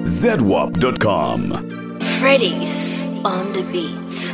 ZWAP.com. Freddy's on the beat.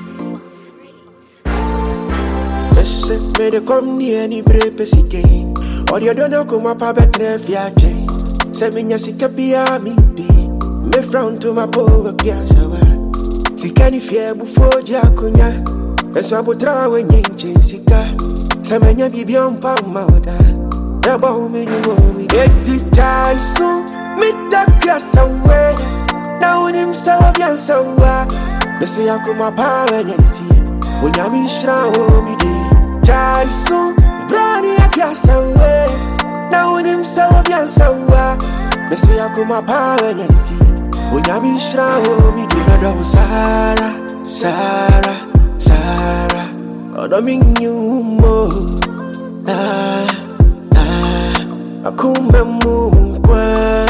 Me de come near ni brepe sike. Or you don't know come up a better viate. Se minya sika bia mi di. Me frown to my power piasawa. Sika ni fie bufo jakunya. Eso abutra we nyinche sika. Se menya bibi ompa mauda. Eba umi ni momi. Eti jaisu mi da piasawe. Na unim sawa biansawa. Me se yakuma pawe nyanti. Unyami shra omi di. Jaisu, brani akiasawe. Na unim sawa biansawa. Mesi yakuma pawe nyanti. Unyami shra omi di. Odo Sara, Sara, Sara. Odo minyumo. Akume mungwa.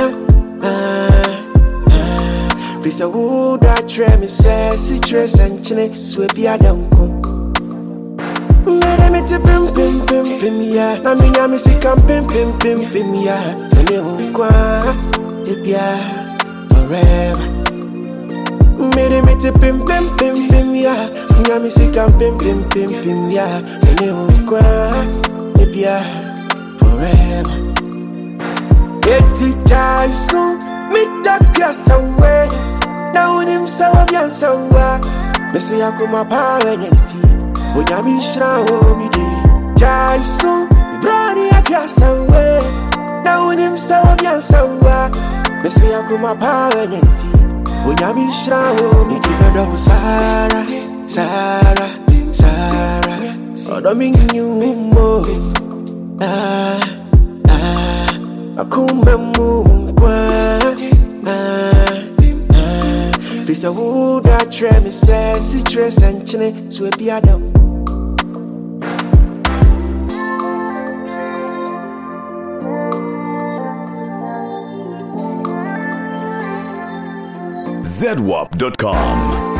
Fisa wuda tre mi se si tre sanchine. Swepi adamkum. Me te pim pim pim pim ya. Na mi nyami si kam pim pim pim pim ya. Me unkwa ebia forever. Me te pim pim pim pim ya. Si nyami si kam pim pim pim pim ya. Me unkwa ebia forever. Eti jaisu mi da piasawe. Na unim sawa biansawa. Me se yakuma pawe nyanti. Unyami shra omi di. Jaisu brani akiasawe. Na unim sawa biansawa. Mesi yakuma pawe nyanti. Unyami shra omi di. Odo Sara, Sara, Sara. Odo minyumo. Akume mungwa. Fisa wuda tre mi se si tre sanchine. Swepi adam. ZWAP.com.